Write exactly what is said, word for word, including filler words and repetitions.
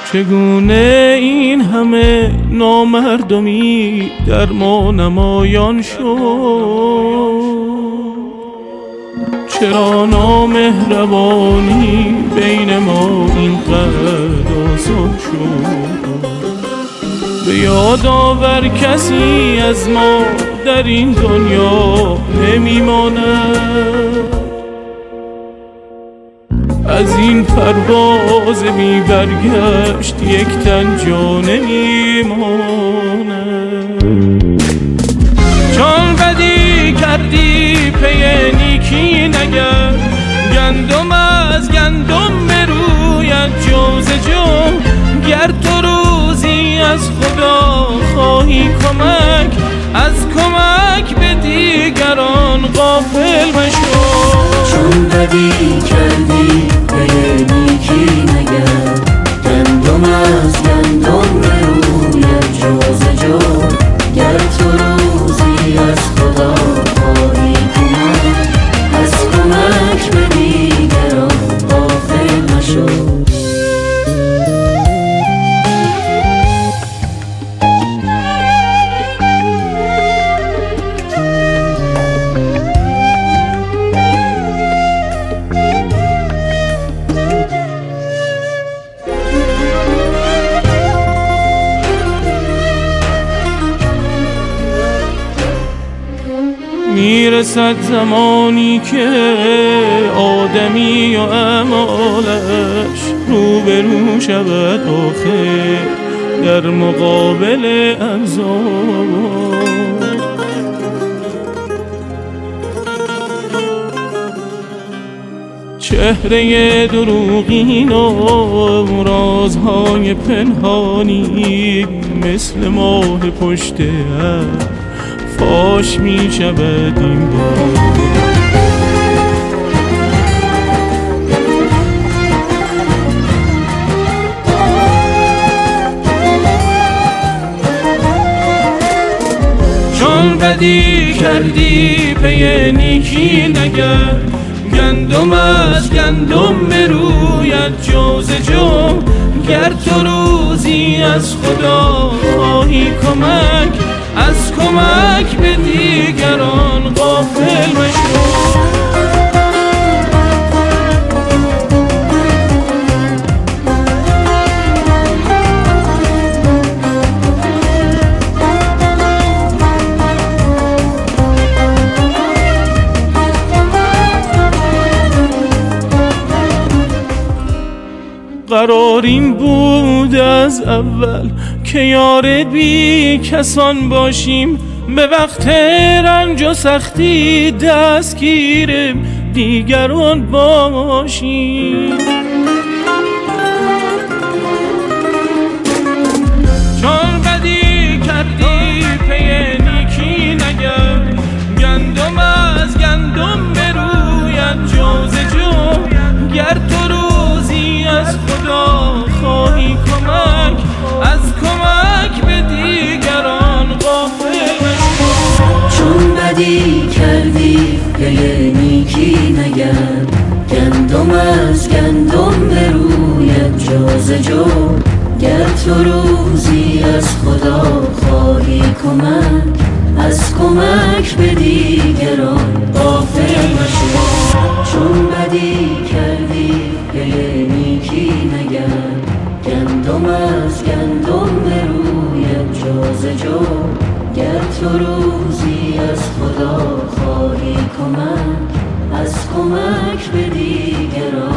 چگونه این همه نامردمی در ما نمایان شد؟ چرا نامهربانی بین ما اینقدر آسان شد؟ به یاد آور کسی از ما در این دنیا نمیماند، از این پرواز بی برگشت یک تن جا نمیماند. چون بدی کردی پی نیکی نگر، گندم از گندم بروید جو ز جو. گر تو روزی از خدا خواهی کمک، از کمک به دیگران غافل مشو. چون بدی کردی پی نیکی نگر، گندم از گندم بروید جو ز جو. گر تو روزی از خدا خواهی کمک، از کمک به دیگران غافل مشو. میرسد زمانی که آدمی و اعمالش روبرو شود آخر در مقابل انظار. چهره دروغین و رازهای پنهانی مثل ماه پشت ابر فاش می شود این بار. چون بدی کردی پی نیکی نگر، گندم از گندم بروید جو ز جو. گر تو روزی از خدا خواهی کمک، از کمک به دیگران غافل مشو. قرار این بود از اول که یار بی کسان باشیم، به وقت رنج و سختی دستگیر دیگران باشیم. چون بدی کردی پی نیکی نگر، گندم از گندم بروید جو ز جو. گر تو روزی از خدا خواهی کمک، از کمک به دیگران غافل مشو. چون بدی کردی پی نیکی نگر، گندم از گندم بروید جو ز جو. گر تو روزی از خدا خواهی کمک، از کمک به دیگران غافل مشو. چون بدی کردی پی نیکی نگر، گندم از گندم بروید جو ز جو. گر تو روزی از خدا خواهی کمک، از کمک به دیگران